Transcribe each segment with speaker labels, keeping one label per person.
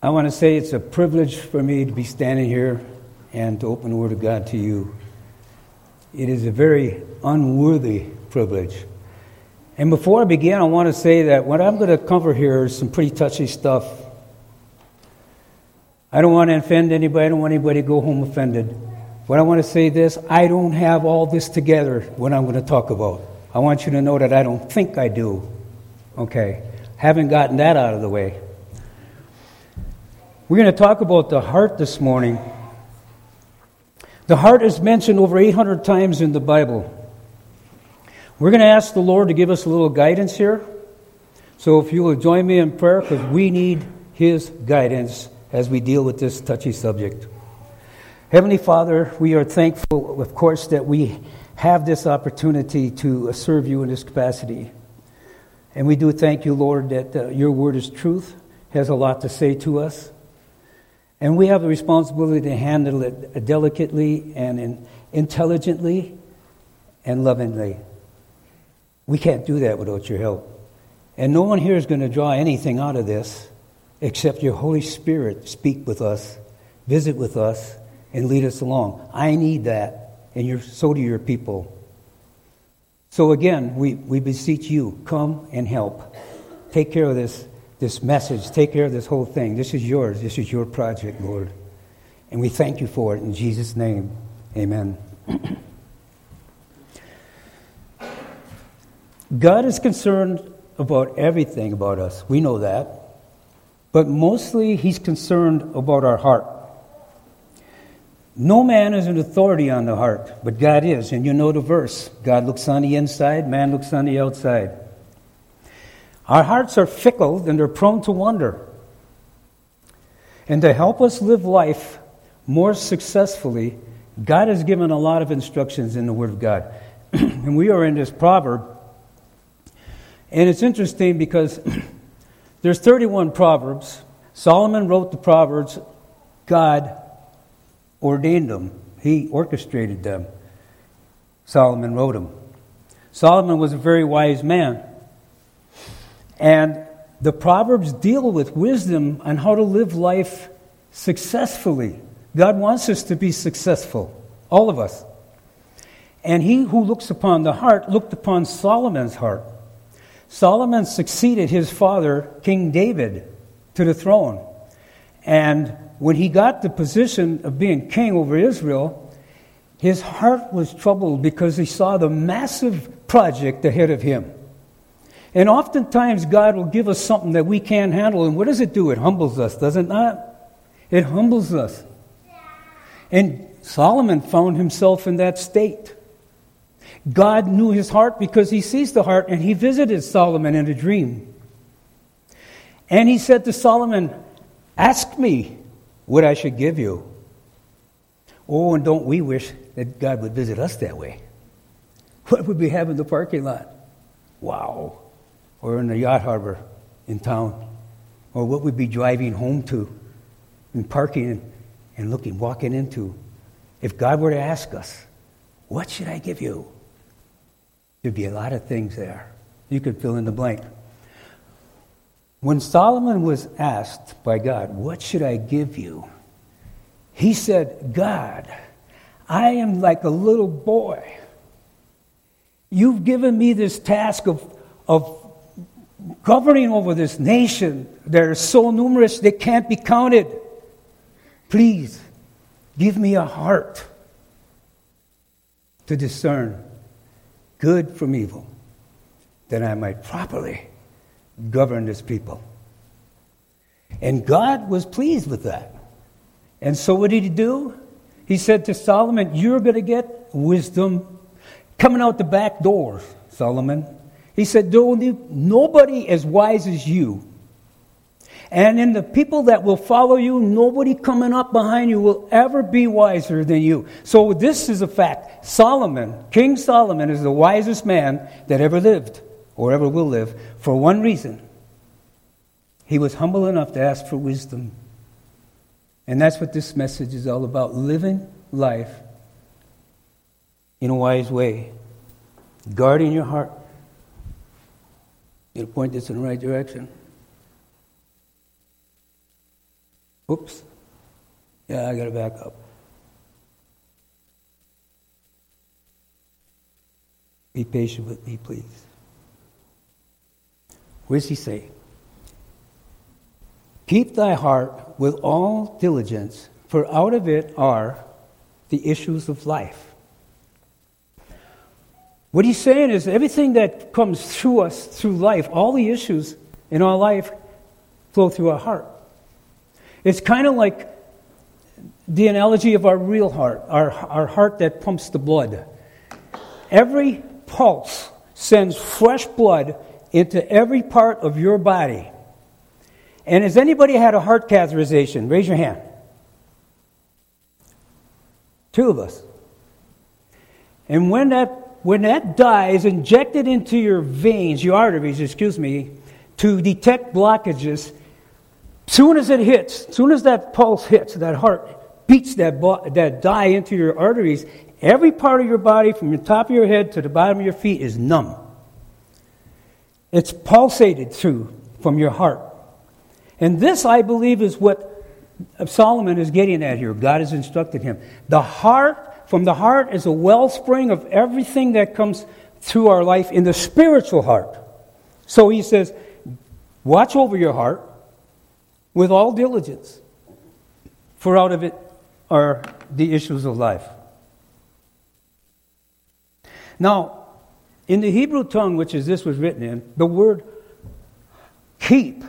Speaker 1: I want to say it's a privilege for me to be standing here and to open the Word of God to you. It is a very unworthy privilege. And before I begin, I want to say that what I'm going to cover here is some pretty touchy stuff. I don't want to offend anybody. I don't want anybody to go home offended. But I want to say this. I don't have all this together, what I'm going to talk about. I want you to know that I don't think I do. Okay. Haven't gotten that out of the way. We're going to talk about the heart this morning. The heart is mentioned over 800 times in the Bible. We're going to ask the Lord to give us a little guidance here. So if you will join me in prayer, because we need His guidance as we deal with this touchy subject. Heavenly Father, we are thankful, of course, that we have this opportunity to serve you in this capacity. And we do thank you, Lord, that your word is truth, has a lot to say to us. And we have the responsibility to handle it delicately and intelligently and lovingly. We can't do that without your help. And no one here is going to draw anything out of this except your Holy Spirit speak with us, visit with us, and lead us along. I need that, and so do your people. So again, we beseech you, come and help. Take care of this message. Take care of this whole thing. This is yours. This is your project, Lord. And we thank you for it in Jesus' name. Amen. God is concerned about everything about us. We know that. But mostly He's concerned about our heart. No man is an authority on the heart, but God is. And you know the verse. God looks on the inside, man looks on the outside. Our hearts are fickle and they're prone to wander. And to help us live life more successfully, God has given a lot of instructions in the Word of God. And we are in this proverb. And it's interesting because there's 31 proverbs. Solomon wrote the proverbs. God ordained them. He orchestrated them. Solomon wrote them. Solomon was a very wise man. And the Proverbs deal with wisdom on how to live life successfully. God wants us to be successful, all of us. And he who looks upon the heart looked upon Solomon's heart. Solomon succeeded his father, King David, to the throne. And when he got the position of being king over Israel, his heart was troubled because he saw the massive project ahead of him. And oftentimes God will give us something that we can't handle. And what does it do? It humbles us, does it not? It humbles us. And Solomon found himself in that state. God knew his heart because he sees the heart, and he visited Solomon in a dream. And he said to Solomon, ask me what I should give you. Oh, and don't we wish that God would visit us that way? What would we have in the parking lot? Wow. Or in the yacht harbor in town. Or what we'd be driving home to and parking and walking into. If God were to ask us, what should I give you? There'd be a lot of things there. You could fill in the blank. When Solomon was asked by God, what should I give you? He said, God, I am like a little boy. You've given me this task of governing over this nation that are so numerous they can't be counted. Please, give me a heart to discern good from evil, that I might properly govern this people. And God was pleased with that. And so what did he do? He said to Solomon, you're going to get wisdom coming out the back door, Solomon. He said, nobody as wise as you. And in the people that will follow you, nobody coming up behind you will ever be wiser than you. So this is a fact. Solomon, King Solomon, is the wisest man that ever lived or ever will live for one reason. He was humble enough to ask for wisdom. And that's what this message is all about, living life in a wise way. Guarding your heart. You point this in the right direction. Whoops. Yeah, I got to back up. Be patient with me, please. What does he say? Keep thy heart with all diligence, for out of it are the issues of life. What he's saying is everything that comes through us through life, all the issues in our life flow through our heart. It's kind of like the analogy of our real heart, our heart that pumps the blood. Every pulse sends fresh blood into every part of your body. And has anybody had a heart catheterization? Raise your hand. 2 of us. And when that dye is injected into your veins, your arteries, to detect blockages, soon as it hits, soon as that pulse hits, that heart beats that dye into your arteries, every part of your body, from the top of your head to the bottom of your feet, is numb. It's pulsated through from your heart. And this, I believe, is what Solomon is getting at here. God has instructed him. From the heart is a wellspring of everything that comes through our life in the spiritual heart. So he says, watch over your heart with all diligence, for out of it are the issues of life. Now, in the Hebrew tongue, which is this was written in, the word keep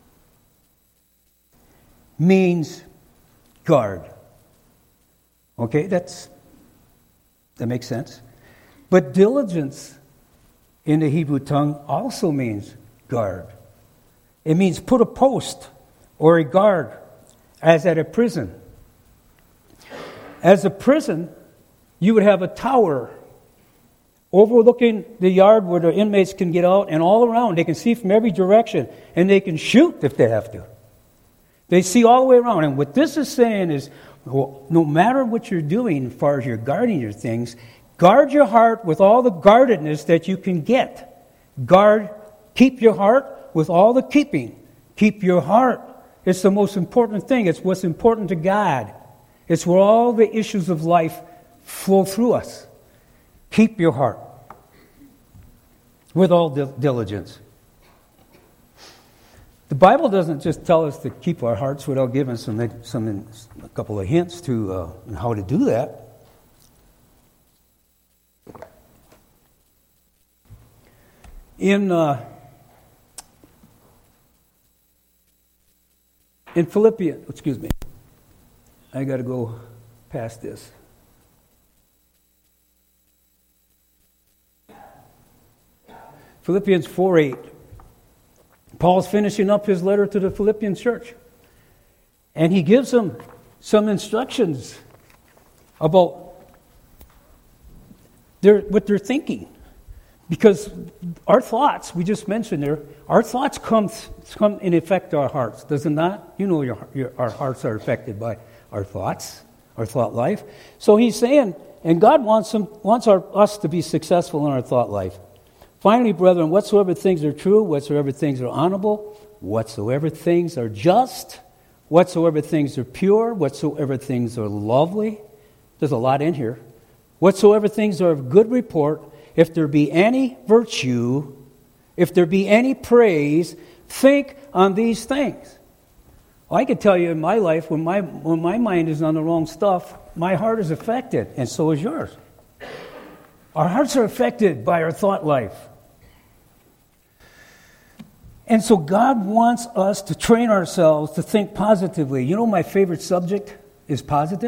Speaker 1: means guard. Okay, that makes sense. But diligence in the Hebrew tongue also means guard. It means put a post or a guard, as at a prison. As a prison, you would have a tower overlooking the yard where the inmates can get out, and all around they can see from every direction, and they can shoot if they have to. They see all the way around. And what this is saying is, no matter what you're doing as far as you're guarding your things, guard your heart with all the guardedness that you can get. Keep your heart with all the keeping. Keep your heart. It's the most important thing. It's what's important to God. It's where all the issues of life flow through us. Keep your heart with all diligence. The Bible doesn't just tell us to keep our hearts without giving a couple of hints to how to do that. In Philippians, I got to go past this. Philippians 4:8. Paul's finishing up his letter to the Philippian church. And he gives them some instructions about what they're thinking. Because our thoughts, we just mentioned there, our thoughts come and affect our hearts, does it not? You know our hearts are affected by our thoughts, our thought life. So he's saying, and God wants us to be successful in our thought life. Finally, brethren, whatsoever things are true, whatsoever things are honorable, whatsoever things are just, whatsoever things are pure, whatsoever things are lovely. There's a lot in here. Whatsoever things are of good report, if there be any virtue, if there be any praise, think on these things. Well, I can tell you in my life, when my mind is on the wrong stuff, my heart is affected, and so is yours. Our hearts are affected by our thought life. And so God wants us to train ourselves to think positively. You know my favorite subject is positive?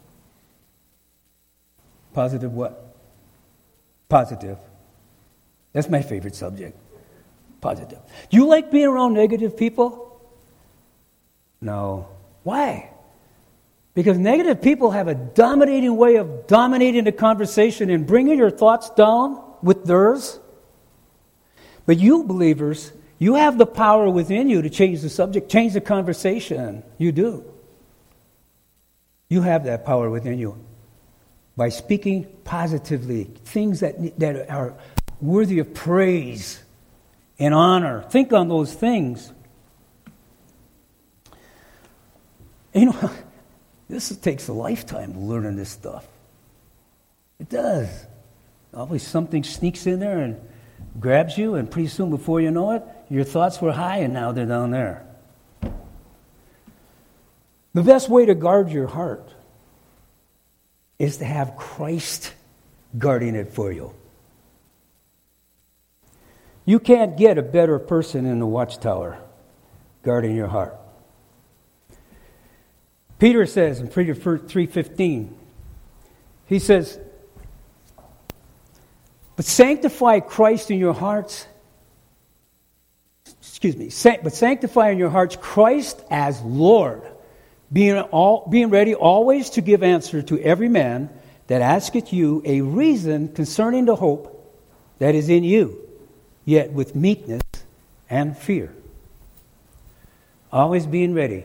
Speaker 1: Positive what? Positive. That's my favorite subject. Positive. Do you like being around negative people? No. Why? Because negative people have a dominating way of dominating the conversation and bringing your thoughts down with theirs. But you believers, you have the power within you to change the subject, change the conversation. You do. You have that power within you. By speaking positively, things that are worthy of praise and honor. Think on those things. You know, this takes a lifetime learning this stuff. It does. Always something sneaks in there and grabs you, and pretty soon, before you know it, your thoughts were high and now they're down there. The best way to guard your heart is to have Christ guarding it for you. You can't get a better person in the watchtower guarding your heart. Peter says in 3:15, he says, but sanctify Christ in your hearts. But sanctify in your hearts Christ as Lord, being ready always to give answer to every man that asketh you a reason concerning the hope that is in you, yet with meekness and fear. Always being ready.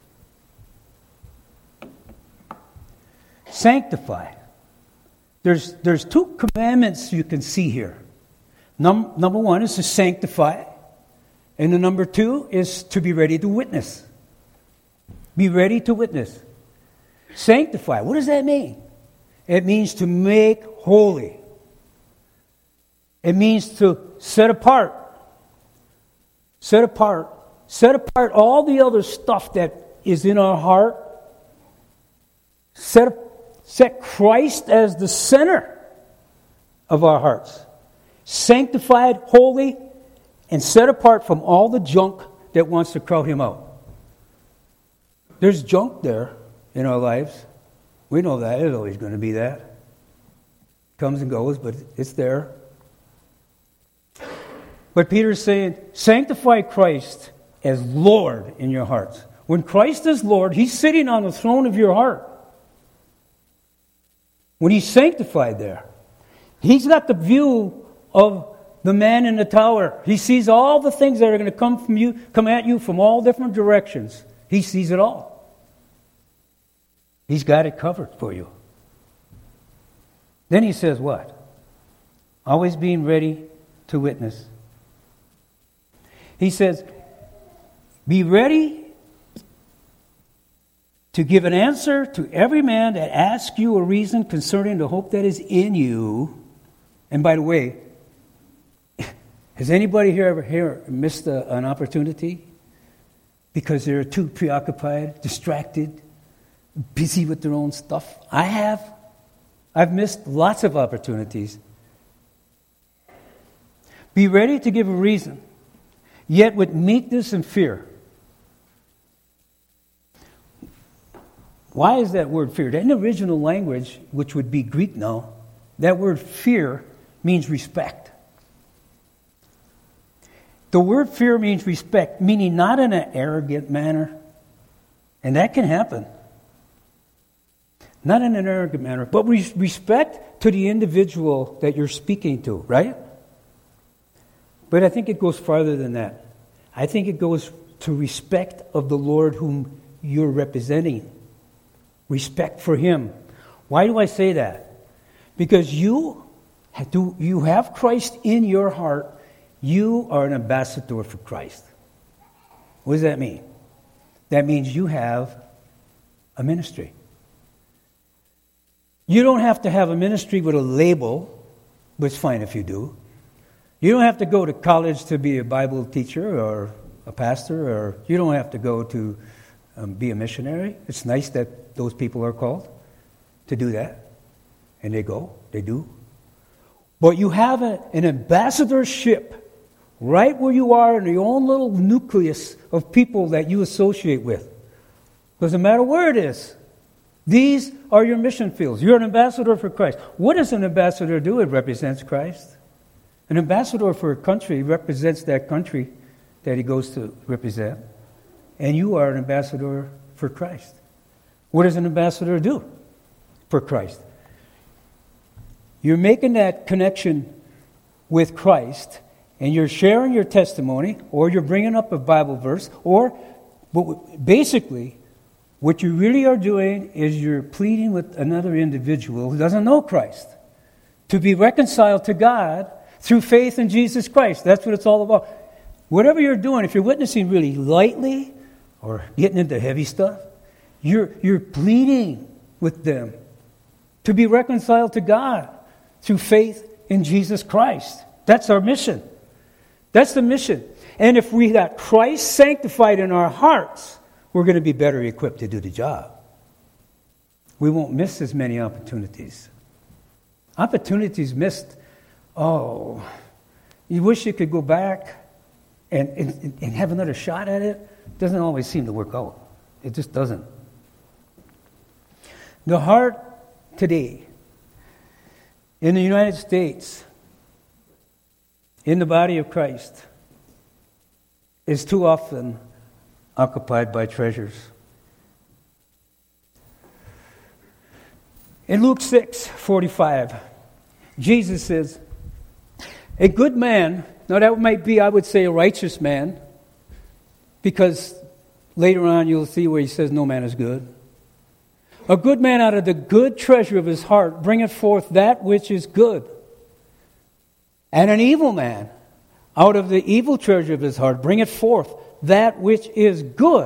Speaker 1: Sanctify. There's two commandments you can see here. Number one is to sanctify. And the number two is to be ready to witness. Be ready to witness. Sanctify. What does that mean? It means to make holy. It means to set apart. Set apart. Set apart all the other stuff that is in our heart. Set Christ as the center of our hearts. Sanctified, holy, and set apart from all the junk that wants to crowd him out. There's junk there in our lives. We know that. There's always going to be that. Comes and goes, but it's there. But Peter's saying, sanctify Christ as Lord in your hearts. When Christ is Lord, He's sitting on the throne of your heart. When He's sanctified there, He's got the view of the man in the tower. He sees all the things that are going to come at you from all different directions. He sees it all. He's got it covered for you. Then he says what? Always being ready to witness. He says, be ready to give an answer to every man that asks you a reason concerning the hope that is in you. And by the way, has anybody here ever missed an opportunity because they're too preoccupied, distracted, busy with their own stuff? I have. I've missed lots of opportunities. Be ready to give a reason, yet with meekness and fear. Why is that word fear? In the original language, which would be Greek now, that word fear means respect. The word fear means respect, meaning not in an arrogant manner. And that can happen. Not in an arrogant manner, but respect to the individual that you're speaking to, right? But I think it goes farther than that. I think it goes to respect of the Lord whom you're representing. Respect for Him. Why do I say that? Because you have Christ in your heart. You are an ambassador for Christ. What does that mean? That means you have a ministry. You don't have to have a ministry with a label, but it's fine if you do. You don't have to go to college to be a Bible teacher or a pastor, or you don't have to go to be a missionary. It's nice that those people are called to do that. And they go, they do. But you have an ambassadorship right where you are in your own little nucleus of people that you associate with. Doesn't matter where it is. These are your mission fields. You're an ambassador for Christ. What does an ambassador do? It represents Christ. An ambassador for a country represents that country that he goes to represent. And you are an ambassador for Christ. What does an ambassador do for Christ? You're making that connection with Christ, and you're sharing your testimony, or you're bringing up a Bible verse, but basically, what you really are doing is you're pleading with another individual who doesn't know Christ to be reconciled to God through faith in Jesus Christ. That's what it's all about. Whatever you're doing, if you're witnessing really lightly or getting into heavy stuff, You're pleading with them to be reconciled to God through faith in Jesus Christ. That's our mission. That's the mission. And if we got Christ sanctified in our hearts, we're going to be better equipped to do the job. We won't miss as many opportunities. Opportunities missed. Oh, you wish you could go back and have another shot at it. Doesn't always seem to work out. It just doesn't. The heart today, in the United States, in the body of Christ, is too often occupied by treasures. In Luke 6:45, Jesus says, a good man, now that might be, I would say, a righteous man, because later on you'll see where he says no man is good. A good man out of the good treasure of his heart bringeth forth that which is good. And an evil man out of the evil treasure of his heart bringeth forth that which is good.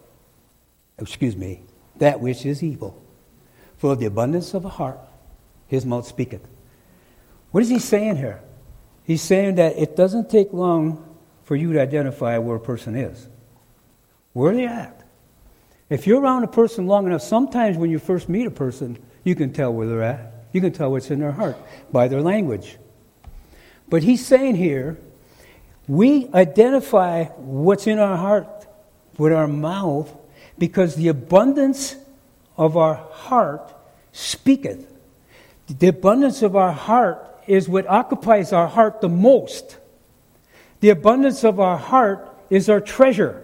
Speaker 1: That which is evil. For of the abundance of the heart, his mouth speaketh. What is he saying here? He's saying that it doesn't take long for you to identify where a person is. Where are they at? If you're around a person long enough, sometimes when you first meet a person, you can tell where they're at. You can tell what's in their heart by their language. But he's saying here, we identify what's in our heart with our mouth because the abundance of our heart speaketh. The abundance of our heart is what occupies our heart the most. The abundance of our heart is our treasure.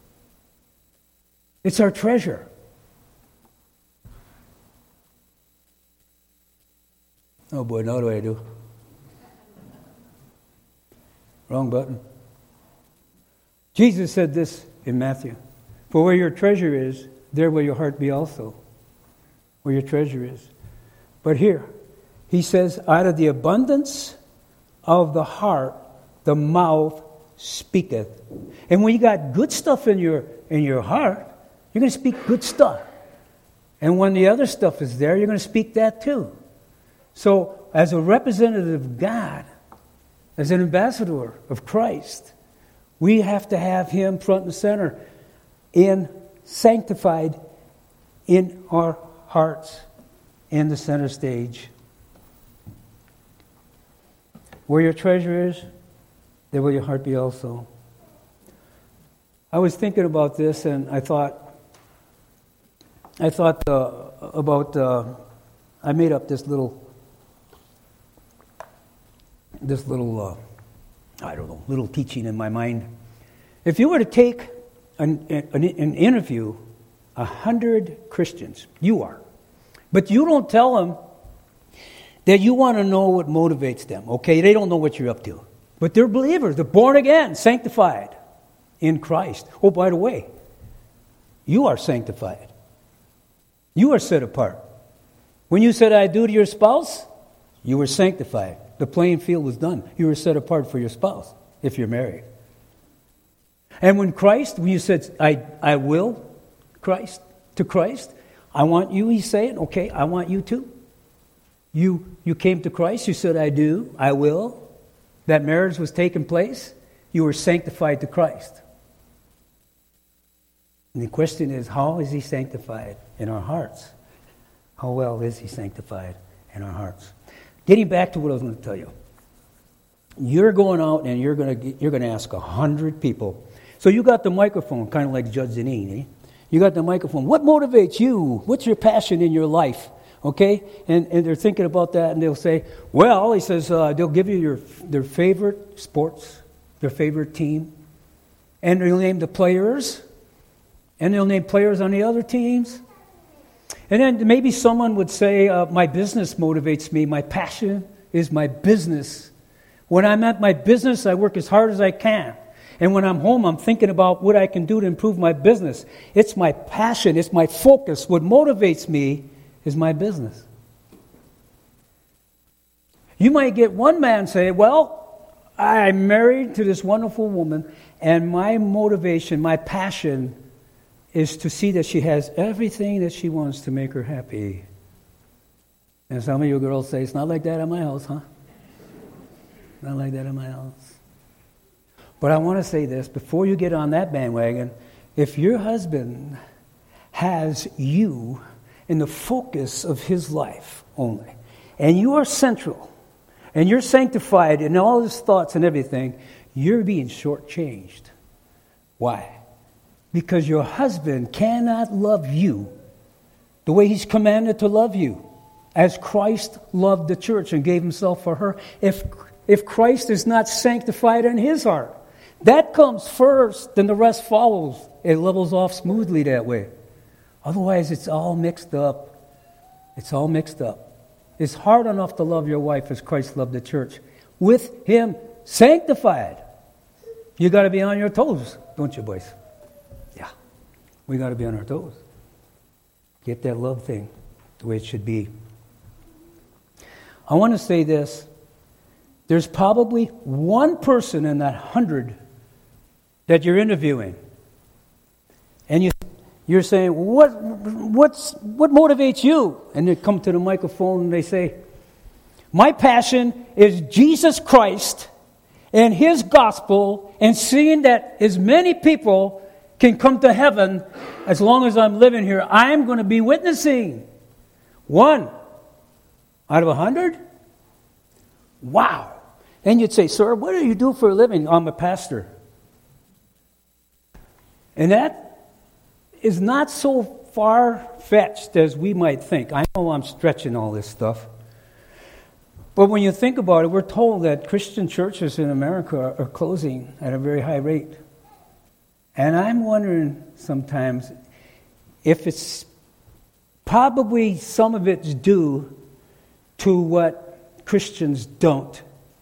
Speaker 1: It's our treasure. Oh boy, now what do I do? Wrong button. Jesus said this in Matthew. For where your treasure is, there will your heart be also. Where your treasure is. But here, he says, out of the abundance of the heart, the mouth speaketh. And when you got good stuff in your heart, you're going to speak good stuff. And when the other stuff is there, you're going to speak that too. So, as a representative of God, as an ambassador of Christ, we have to have him front and center sanctified in our hearts, in the center stage. Where your treasure is, there will your heart be also. I was thinking about this, and I thought I made up this little little teaching in my mind. If you were to take an interview 100 Christians, but you don't tell them that you want to know what motivates them, okay? They don't know what you're up to. But they're believers. They're born again, sanctified in Christ. Oh, by the way, you are sanctified. You are set apart. When you said, I do to your spouse, you were sanctified. The playing field was done. You were set apart for your spouse, if you're married. And when you said, I will to Christ, I want you, he's saying, okay, I want you too. You came to Christ, you said, I do, I will. That marriage was taking place, you were sanctified to Christ. And the question is, how is he sanctified in our hearts? How well is he sanctified in our hearts? Getting back to what I was going to tell you. You're going out and you're going to ask 100 people. So you got the microphone, kind of like Judge Zanine. You got the microphone. What motivates you? What's your passion in your life? Okay? And they're thinking about that, and they'll say, well, he says, they'll give you their favorite sports, their favorite team, and they'll name the players, and they'll name players on the other teams. And then maybe someone would say, my business motivates me. My passion is my business. When I'm at my business, I work as hard as I can. And when I'm home, I'm thinking about what I can do to improve my business. It's my passion. It's my focus. What motivates me is my business. You might get one man say, well, I'm married to this wonderful woman, and my motivation, my passion is to see that she has everything that she wants to make her happy. And some of you girls say, it's not like that at my house, huh? Not like that at my house. But I want to say this, before you get on that bandwagon, if your husband has you in the focus of his life only, and you are central, and you're sanctified in all his thoughts and everything, you're being shortchanged. Why? Because your husband cannot love you the way he's commanded to love you, as Christ loved the church and gave himself for her. If Christ is not sanctified in his heart, that comes first, then the rest follows. It levels off smoothly that way. Otherwise, it's all mixed up. It's all mixed up. It's hard enough to love your wife as Christ loved the church, with him sanctified. You got to be on your toes, don't you, boys? Yeah, we got to be on our toes. Get that love thing the way it should be. I want to say this. There's probably one person in that 100 that you're interviewing. And you're saying, what motivates you? And they come to the microphone and they say, my passion is Jesus Christ and his gospel, and seeing that as many people can come to heaven as long as I'm living here. I'm going to be witnessing. 1 out of 100? Wow. And you'd say, sir, what do you do for a living? I'm a pastor. And that is not so far-fetched as we might think. I know I'm stretching all this stuff. But when you think about it, we're told that Christian churches in America are closing at a very high rate. And I'm wondering sometimes if it's probably some of it's due to what Christians don't.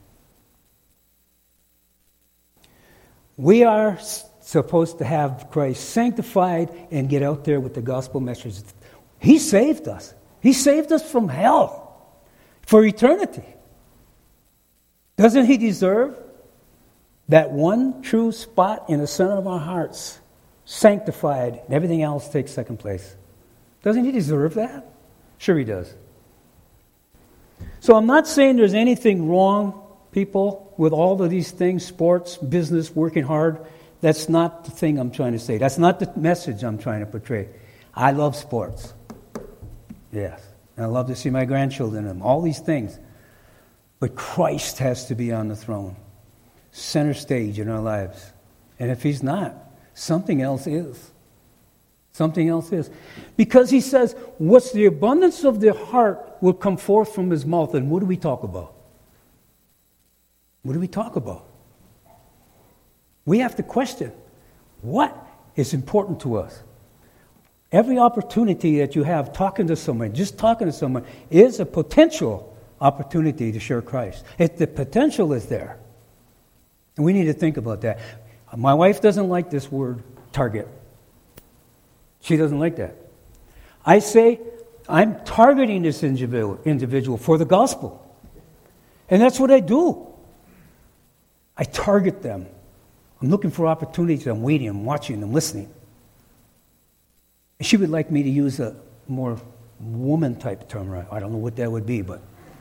Speaker 1: We are supposed to have Christ sanctified and get out there with the gospel message. He saved us. He saved us from hell for eternity. Doesn't he deserve that one true spot in the center of our hearts, sanctified, and everything else takes second place? Doesn't he deserve that? Sure he does. So I'm not saying there's anything wrong, people, with all of these things, sports, business, working hard. That's not the thing I'm trying to say. That's not the message I'm trying to portray. I love sports. Yes. And I love to see my grandchildren in them. All these things. But Christ has to be on the throne. Center stage in our lives. And if he's not, something else is. Something else is. Because he says, what's the abundance of the heart will come forth from his mouth. And what do we talk about? What do we talk about? We have to question, what is important to us? Every opportunity that you have talking to someone, just talking to someone, is a potential opportunity to share Christ. The potential is there. And we need to think about that. My wife doesn't like this word, target. She doesn't like that. I say, I'm targeting this individual for the gospel. And that's what I do. I target them. I'm looking for opportunities. I'm waiting. I'm watching. I'm listening. She would like me to use a more woman-type term. I don't know what that would be, but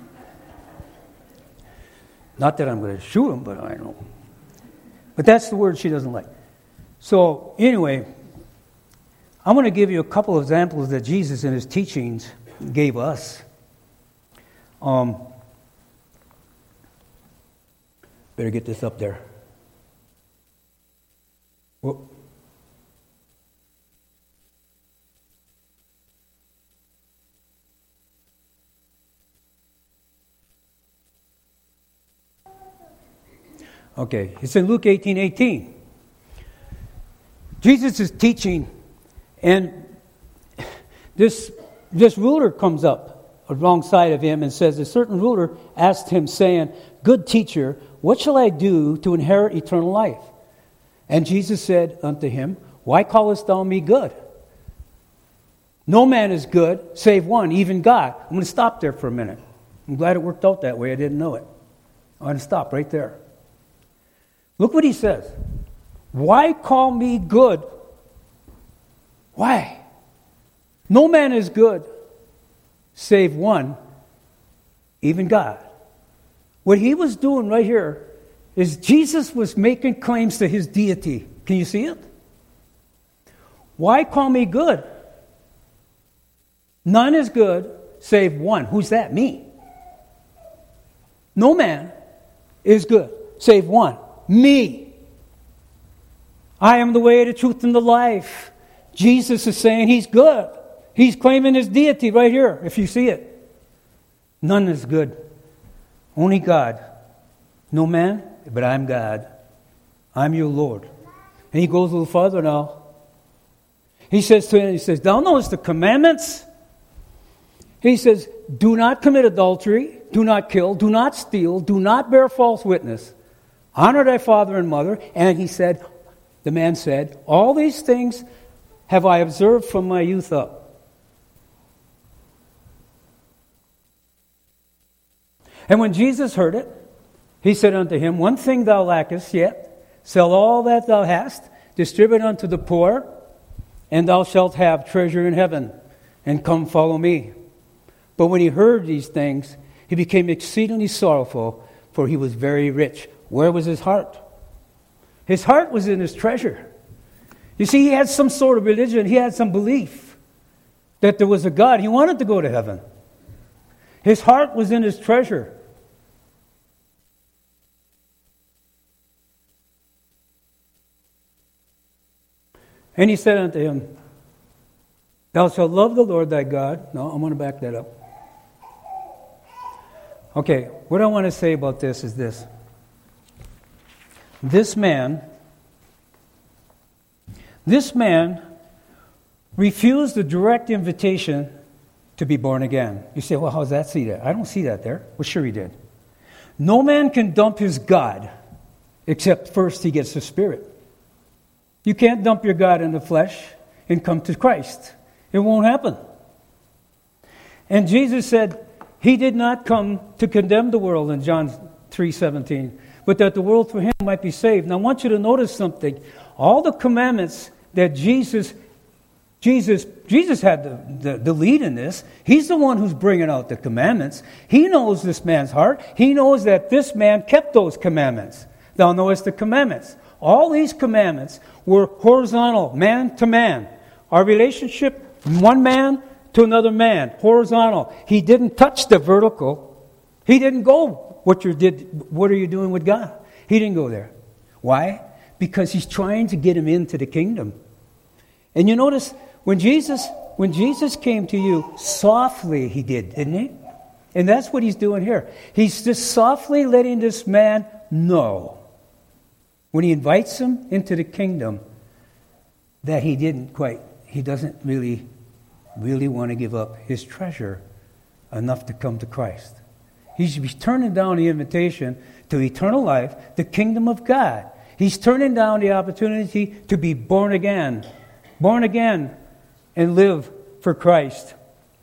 Speaker 1: not that I'm going to shoot him, but I don't know. But that's the word she doesn't like. So anyway, I'm going to give you a couple of examples that Jesus in his teachings gave us. Better get this up there. Well, okay, it's in Luke 18:18. Jesus is teaching, and this ruler comes up alongside of him and says, a certain ruler asked him, saying, "Good teacher, what shall I do to inherit eternal life?" And Jesus said unto him, "Why callest thou me good? No man is good, save one, even God." I'm going to stop there for a minute. I'm glad it worked out that way. I didn't know it. I'm going to stop right there. Look what he says. Why call me good? Why? No man is good save one, even God. What he was doing right here is Jesus was making claims to his deity. Can you see it? Why call me good? None is good save one. Who's that? Me. No man is good save one. Me. I am the way, the truth, and the life. Jesus is saying he's good. He's claiming his deity right here, if you see it. None is good. Only God. No man, but I'm God. I'm your Lord. And he goes a little farther now. He says to him, thou knowest the commandments. He says, do not commit adultery, do not kill, do not steal, do not bear false witness. Honor thy father and mother. And he said, the man said, all these things have I observed from my youth up. And when Jesus heard it, he said unto him, one thing thou lackest yet, sell all that thou hast, distribute unto the poor, and thou shalt have treasure in heaven, and come follow me. But when he heard these things, he became exceedingly sorrowful, for he was very rich. Where was his heart? His heart was in his treasure. You see, he had some sort of religion. He had some belief that there was a God. He wanted to go to heaven. His heart was in his treasure. And he said unto him, thou shalt love the Lord thy God. No, I'm going to back that up. Okay, what I want to say about this is this. This man refused the direct invitation to be born again. You say, well, how does that see that? I don't see that there. Well, sure he did. No man can dump his God except first he gets the Spirit. You can't dump your God in the flesh and come to Christ. It won't happen. And Jesus said he did not come to condemn the world in John 3:17, but that the world through him might be saved. Now I want you to notice something. All the commandments that Jesus had the lead in this. He's the one who's bringing out the commandments. He knows this man's heart. He knows that this man kept those commandments. Thou knowest the commandments. All these commandments were horizontal, man to man. Our relationship, one man to another man, horizontal. He didn't touch the vertical. He didn't go, what are you doing with God? He didn't go there. Why? Because he's trying to get him into the kingdom. And you notice, when Jesus came to you, softly he did, didn't he? And that's what he's doing here. He's just softly letting this man know, when he invites him into the kingdom, that he doesn't really want to give up his treasure enough to come to Christ. He's turning down the invitation to eternal life, the kingdom of God. He's turning down the opportunity to be born again and live for Christ.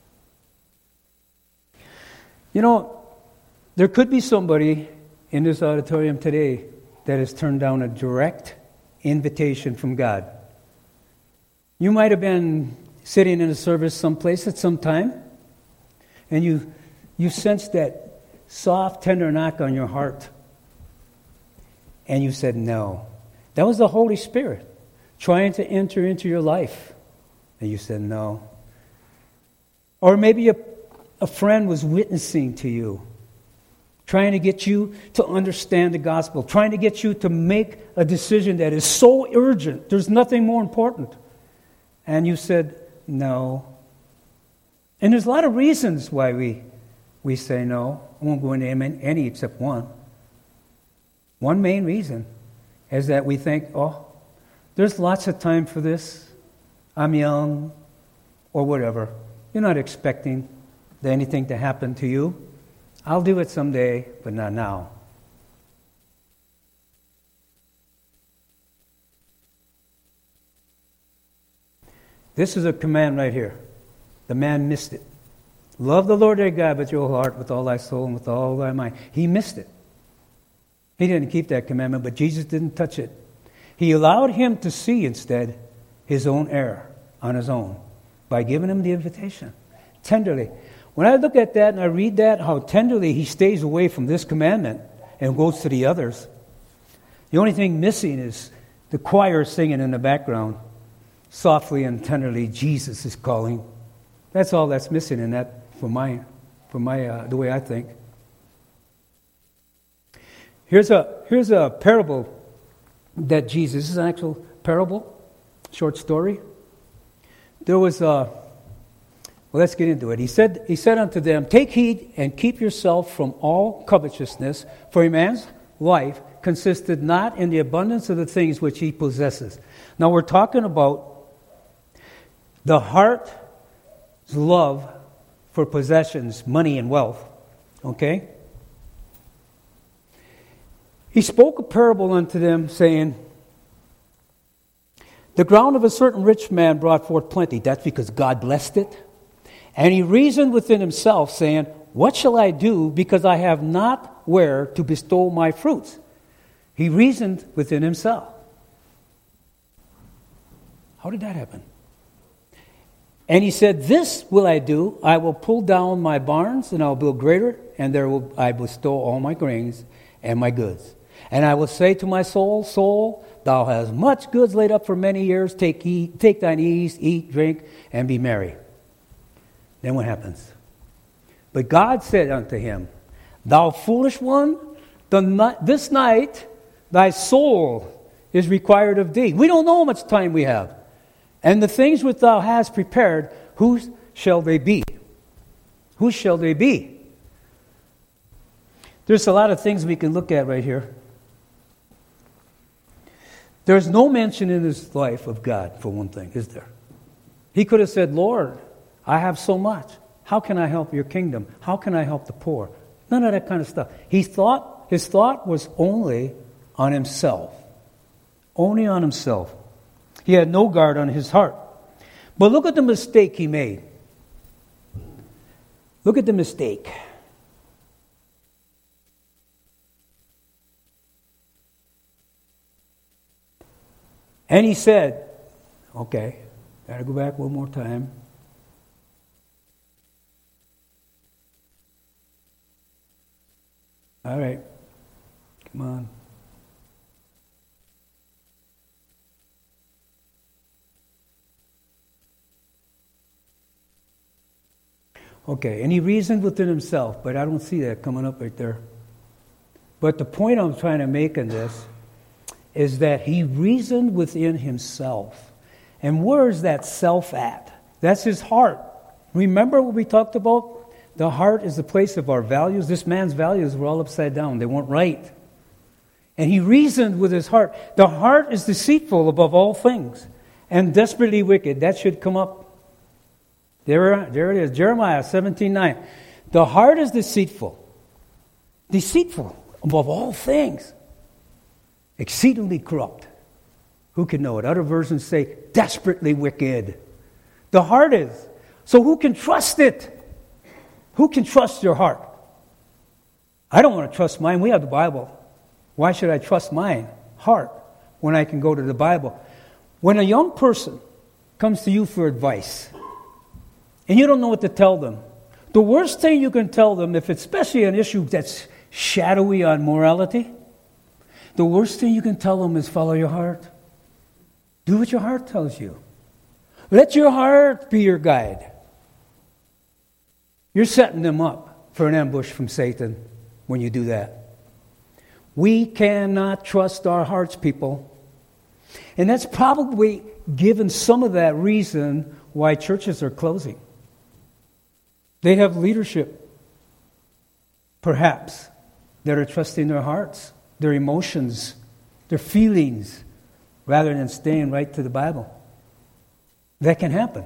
Speaker 1: You know, there could be somebody in this auditorium today that has turned down a direct invitation from God. You might have been sitting in a service someplace at some time, and you sensed that soft, tender knock on your heart, and you said no. That was the Holy Spirit trying to enter into your life, and you said no. Or maybe a friend was witnessing to you, trying to get you to understand the gospel, trying to get you to make a decision that is so urgent, there's nothing more important. And you said no. And there's a lot of reasons why we say no. I won't go into any except one. One main reason is that we think, there's lots of time for this. I'm young, or whatever. You're not expecting anything to happen to you. I'll do it someday, but not now. This is a command right here. The man missed it. Love the Lord thy God with your whole heart, with all thy soul, and with all thy mind. He missed it. He didn't keep that commandment, but Jesus didn't touch it. He allowed him to see instead his own error. on his own by giving him the invitation. Tenderly. When I look at that and I read that, how tenderly he stays away from this commandment and goes to the others. The only thing missing is the choir singing in the background. Softly and tenderly, Jesus is calling. That's all that's missing in that for the way I think. Here's a parable that Jesus, this is an actual parable, short story. There was let's get into it. He said unto them, take heed and keep yourself from all covetousness, for a man's life consisted not in the abundance of the things which he possesses. Now we're talking about the heart's love for possessions, money and wealth. Okay? He spoke a parable unto them, saying, the ground of a certain rich man brought forth plenty. That's because God blessed it. And he reasoned within himself, saying, what shall I do, because I have not where to bestow my fruits? He reasoned within himself. How did that happen? And he said, this will I do. I will pull down my barns, and I will build greater, and there will I bestow all my grains and my goods. And I will say to my soul, soul, thou hast much goods laid up for many years. Take thine ease, eat, drink, and be merry. Then what happens? But God said unto him, thou foolish one, this night thy soul is required of thee. We don't know how much time we have. And the things which thou hast prepared, whose shall they be? Whose shall they be? There's a lot of things we can look at right here. There's no mention in his life of God, for one thing, is there? He could have said, Lord, I have so much. How can I help your kingdom? How can I help the poor? None of that kind of stuff. His thought was only on himself. Only on himself. He had no guard on his heart. But look at the mistake he made. Look at the mistake. And he said, okay, gotta go back one more time. All right, come on. Okay, and he reasoned within himself, but I don't see that coming up right there. But the point I'm trying to make in this is that he reasoned within himself. And where is that self at? That's his heart. Remember what we talked about? The heart is the place of our values. This man's values were all upside down. They weren't right. And he reasoned with his heart. The heart is deceitful above all things and desperately wicked. That should come up. There it is. Jeremiah 17:9. The heart is deceitful. Deceitful above all things. Exceedingly corrupt. Who can know it? Other versions say desperately wicked. The heart is. So who can trust it? Who can trust your heart? I don't want to trust mine. We have the Bible. Why should I trust mine heart when I can go to the Bible? When a young person comes to you for advice and you don't know what to tell them, the worst thing you can tell them, if it's especially an issue that's shadowy on morality, the worst thing you can tell them is follow your heart. Do what your heart tells you. Let your heart be your guide. You're setting them up for an ambush from Satan when you do that. We cannot trust our hearts, people. And that's probably given some of that reason why churches are closing. They have leadership, perhaps, that are trusting their hearts, their emotions, their feelings, rather than staying right to the Bible. That can happen.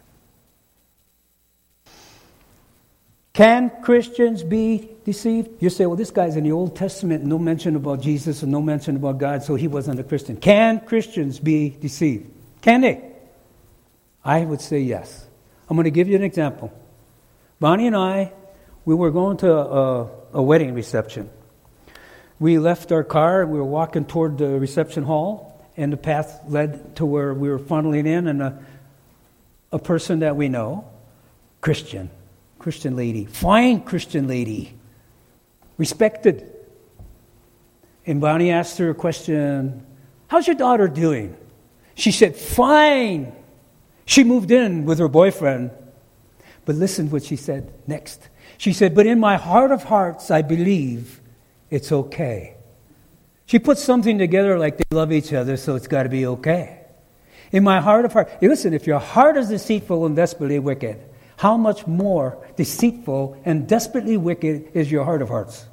Speaker 1: Can Christians be deceived? You say, well, this guy's in the Old Testament, no mention about Jesus and no mention about God, so he wasn't a Christian. Can Christians be deceived? Can they? I would say yes. I'm going to give you an example. Bonnie and I, we were going to a wedding reception. We left our car, we were walking toward the reception hall, and the path led to where we were funneling in, and a person that we know, Christian lady, fine Christian lady, respected. And Bonnie asked her a question, how's your daughter doing? She said, fine. She moved in with her boyfriend. But listen what she said next. She said, but in my heart of hearts, I believe it's okay. She put something together like they love each other, so it's got to be okay. In my heart of hearts. Listen, if your heart is deceitful and desperately wicked, how much more deceitful and desperately wicked is your heart of hearts?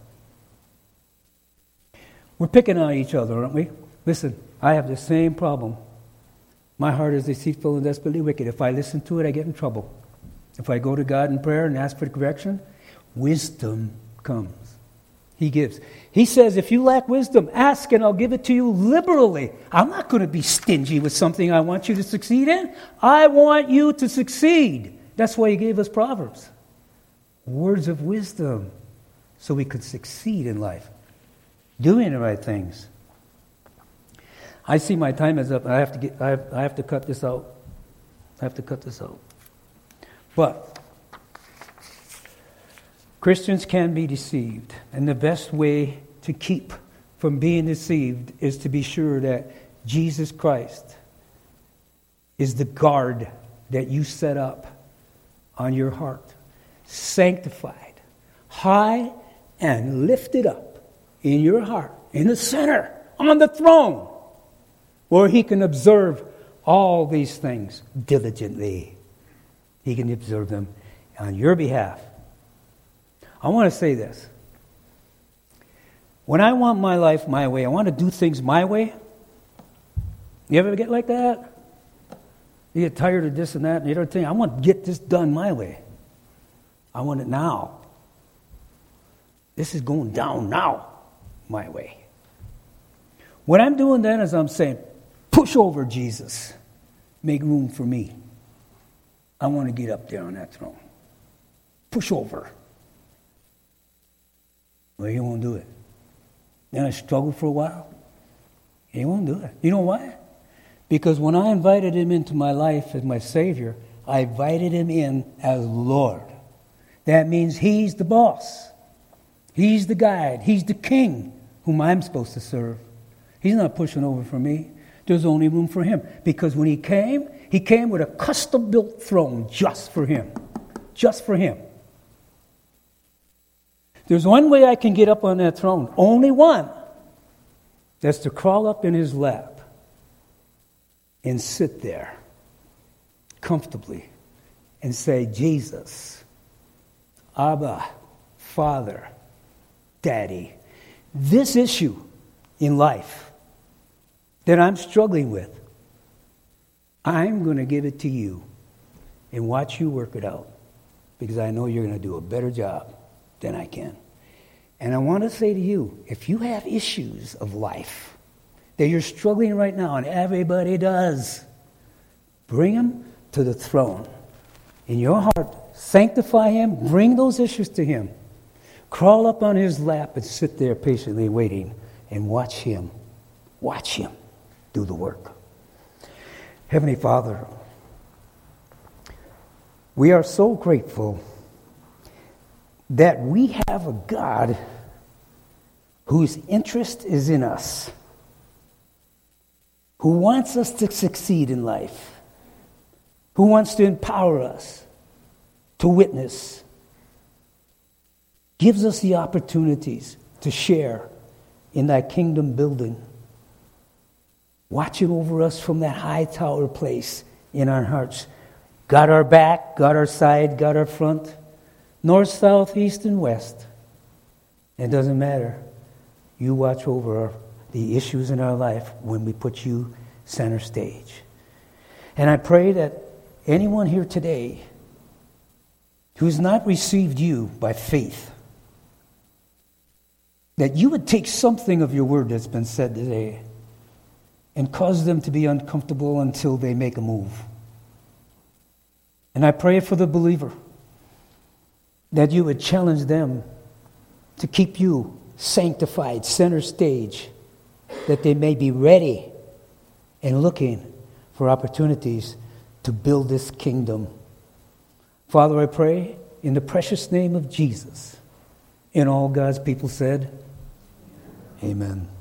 Speaker 1: We're picking on each other, aren't we? Listen, I have the same problem. My heart is deceitful and desperately wicked. If I listen to it, I get in trouble. If I go to God in prayer and ask for correction, wisdom comes. He gives. He says, if you lack wisdom, ask and I'll give it to you liberally. I'm not going to be stingy with something I want you to succeed in. I want you to succeed. That's why he gave us Proverbs. Words of wisdom so we could succeed in life. Doing the right things. I see my time is up. I have to cut this out. But Christians can be deceived, and the best way to keep from being deceived is to be sure that Jesus Christ is the guard that you set up on your heart, sanctified, high and lifted up in your heart, in the center, on the throne, where he can observe all these things diligently. He can observe them on your behalf. I want to say this. When I want my life my way, I want to do things my way. You ever get like that? You get tired of this and that and the other thing. I want to get this done my way. I want it now. This is going down now, my way. What I'm doing then is I'm saying, push over, Jesus. Make room for me. I want to get up there on that throne. Push over. Well, he won't do it. Then I struggled for a while. He won't do it. You know why? Because when I invited him into my life as my Savior, I invited him in as Lord. That means he's the boss. He's the guide. He's the king whom I'm supposed to serve. He's not pushing over for me. There's only room for him. Because when he came with a custom-built throne just for him. Just for him. There's one way I can get up on that throne. Only one. That's to crawl up in his lap and sit there comfortably and say, Jesus, Abba, Father, Daddy, this issue in life that I'm struggling with, I'm going to give it to you and watch you work it out because I know you're going to do a better job than I can. And I want to say to you, if you have issues of life that you're struggling right now, and everybody does, bring them to the throne. In your heart, sanctify him, bring those issues to him. Crawl up on his lap and sit there patiently waiting and watch him do the work. Heavenly Father, we are so grateful that we have a God whose interest is in us, who wants us to succeed in life, who wants to empower us to witness, gives us the opportunities to share in that kingdom building, watching over us from that high tower place in our hearts. Got our back, got our side, got our front, north, south, east, and west. It doesn't matter. You watch over the issues in our life when we put you center stage. And I pray that anyone here today who's not received you by faith, that you would take something of your word that's been said today and cause them to be uncomfortable until they make a move. And I pray for the believer that you would challenge them to keep you sanctified, center stage, that they may be ready and looking for opportunities to build this kingdom. Father, I pray in the precious name of Jesus. And all God's people said, Amen.